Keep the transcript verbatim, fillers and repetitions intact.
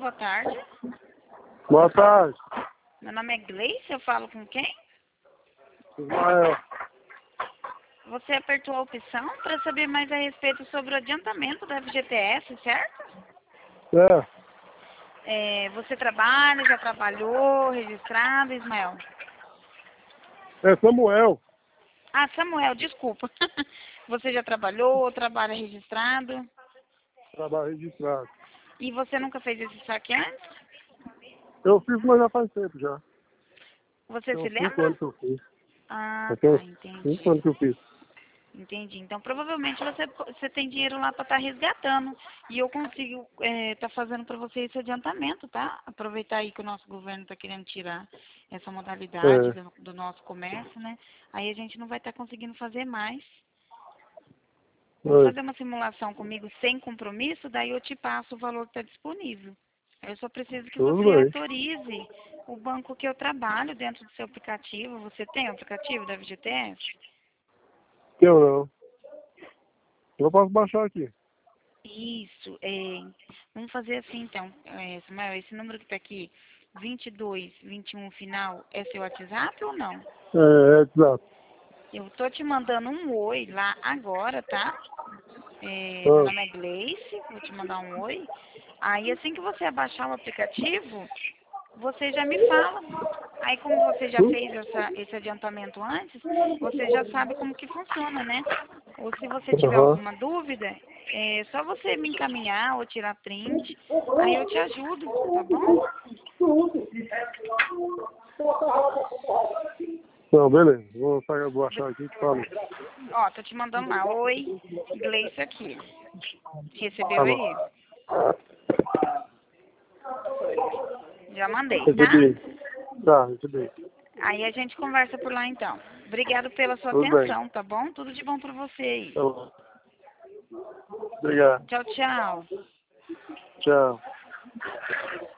boa tarde. Boa tarde. Meu nome é Gleice, eu falo com quem? Ismael. Você apertou a opção para saber mais a respeito sobre o adiantamento da F G T S, certo? É, É, você trabalha, já trabalhou, registrado, Ismael? é Samuel. Ah, Samuel, desculpa. Você já trabalhou, trabalha registrado? Trabalho registrado. E você nunca fez esse saque antes? Eu fiz, mas já faz tempo já. Você Tem se uns cinco lembra? anos que eu fiz. Ah, Já tem tá, uns entendi. cinco anos que eu fiz. Entendi. Então, provavelmente você, você tem dinheiro lá para estar resgatando. E eu consigo estar fazendo para você esse adiantamento, tá? Aproveitar aí que o nosso governo está querendo tirar essa modalidade É. do, do nosso comércio, né? Aí a gente não vai estar conseguindo fazer mais. Vamos Oi. fazer uma simulação comigo sem compromisso, daí eu te passo o valor que está disponível. Eu só preciso que Tudo você bem. autorize o banco que eu trabalho dentro do seu aplicativo. Você tem o aplicativo da F G T S? Eu não. Eu posso baixar aqui. Isso, é, vamos fazer assim então, é, Samuel, esse número que está aqui, vinte e dois, vinte e um final, é seu WhatsApp ou não? É, é exato. Eu tô te mandando um oi lá agora, tá? É, meu Ah, nome é Gleice, vou te mandar um oi. Aí assim que você abaixar o aplicativo, você já me fala. Aí como você já hum? fez essa, esse adiantamento antes, você já sabe como que funciona, né? Ou se você tiver Aham. alguma dúvida, é só você me encaminhar ou tirar print, aí eu te ajudo, tá bom? Não, beleza. Vou, sair, vou achar aqui e te falo. Ó, tô te mandando lá. Oi, Gleice aqui. Tá Recebeu bom. aí? Já mandei, tá? Recebi. Tá, recebi. Aí a gente conversa por lá então. Obrigado pela sua Tudo bem. atenção, tá bom? Tudo de bom pra você aí. Tá bom. Obrigado. Tchau, tchau. Tchau.